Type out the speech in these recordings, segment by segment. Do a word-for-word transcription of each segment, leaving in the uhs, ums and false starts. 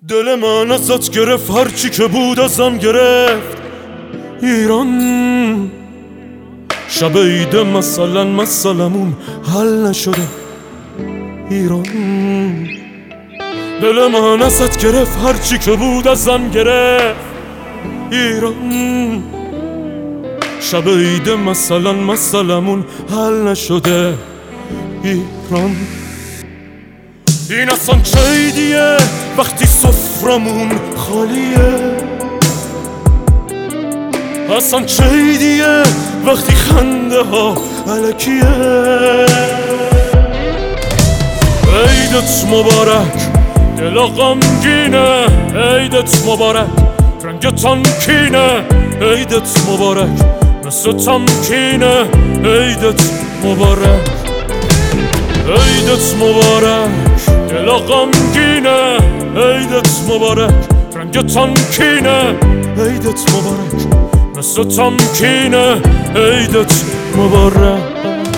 دل من ازت گرفت، هرچی که بود ازم گرفت. ایران شب عید مثلا مثلمون حل نشده. ایران دل من ازت گرفت، هرچی که بود ازم گرفت. ایران شب عید مثلا مثلمون حل نشده. ایران این اصلا چه عیدیه وقتی سفرمون خالیه؟ اصلا چه عیدیه وقتی خنده ها الکیه؟ عیدت مبارک دل غمگینه، عیدت مبارک رنگ تمکینه، عیدت مبارک مثل تمکینه، عیدت مبارک، عیدت مبارک دل غمگینه، عیدت مبارک رنگ تمکینه، عیدت مبارک مثل تمکینه، عیدت مبارک.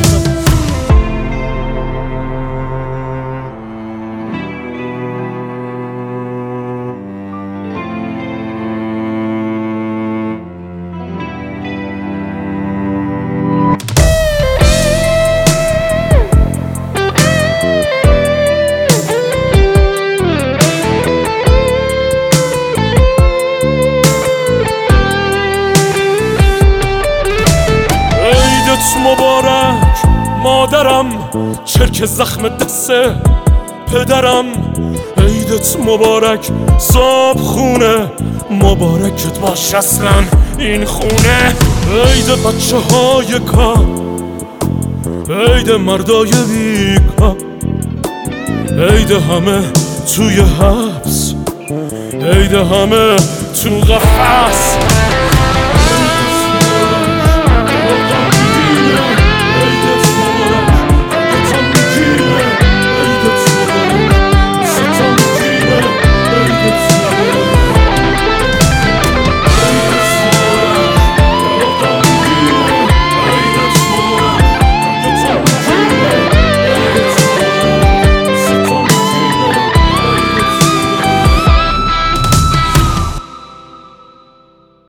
مبارک مادرم، چرک زخم دست پدرم، عیدت مبارک صاحب خونه، مبارکت باش اصلا این خونه. عید بچه های کار، عید مردای بیکار، عید همه توی حبس، عید همه تو قفس.